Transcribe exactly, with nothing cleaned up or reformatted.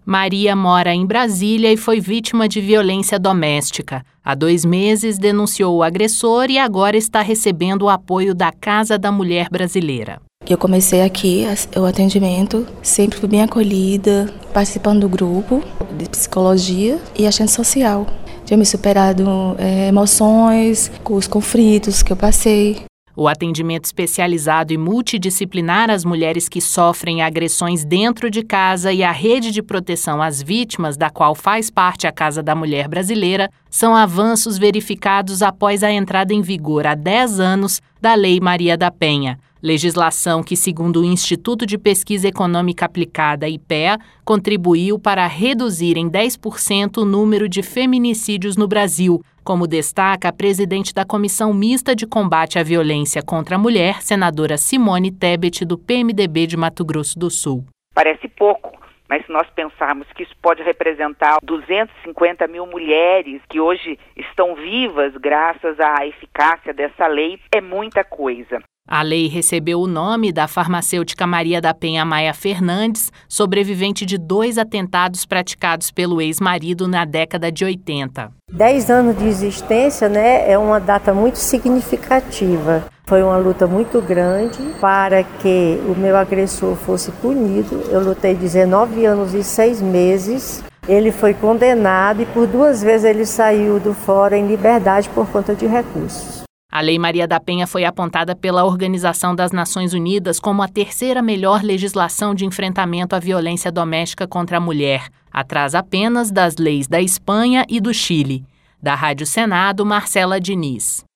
Maria mora em Brasília e foi vítima de violência doméstica. Há dois meses denunciou o agressor e agora está recebendo o apoio da Casa da Mulher Brasileira. Eu comecei aqui o atendimento, sempre fui bem acolhida, participando do grupo de psicologia e assistente social. Tinha me superado é, emoções, com os conflitos que eu passei. O atendimento especializado e multidisciplinar às mulheres que sofrem agressões dentro de casa e a rede de proteção às vítimas, da qual faz parte a Casa da Mulher Brasileira, são avanços verificados após a entrada em vigor há dez anos da Lei Maria da Penha. Legislação que, segundo o Instituto de Pesquisa Econômica Aplicada, I P E A, contribuiu para reduzir em dez por cento o número de feminicídios no Brasil, como destaca a presidente da Comissão Mista de Combate à Violência contra a Mulher, senadora Simone Tebet, do P M D B de Mato Grosso do Sul. Parece pouco, mas se nós pensarmos que isso pode representar duzentas e cinquenta mil mulheres que hoje estão vivas graças à eficácia dessa lei, é muita coisa. A lei recebeu o nome da farmacêutica Maria da Penha Maia Fernandes, sobrevivente de dois atentados praticados pelo ex-marido na década de oitenta. Dez anos de existência, né, é uma data muito significativa. Foi uma luta muito grande para que o meu agressor fosse punido. Eu lutei dezenove anos e seis meses. Ele foi condenado e por duas vezes ele saiu do fórum em liberdade por conta de recursos. A Lei Maria da Penha foi apontada pela Organização das Nações Unidas como a terceira melhor legislação de enfrentamento à violência doméstica contra a mulher, atrás apenas das leis da Espanha e do Chile. Da Rádio Senado, Marcela Diniz.